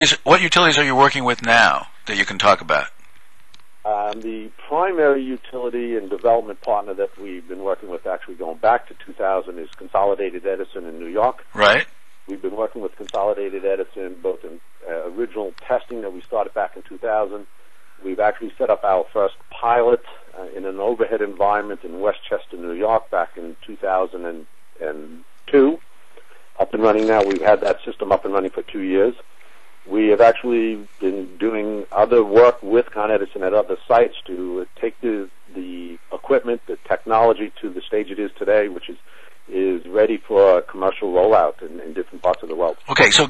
What utilities are you working with now that you can talk about? The primary utility and development partner that we've been working with, actually going back to 2000, is Consolidated Edison in New York. Right. We've been working with Consolidated Edison both in original testing that we started back in 2000. We've actually set up our first pilot in an overhead environment in Westchester, New York, back in 2002. Up and running now. We've had that system up and running for 2 years. We have actually been doing other work with Con Edison at other sites to take the equipment, the technology to the stage it is today, which is ready for a commercial rollout in different parts of the world. Okay, so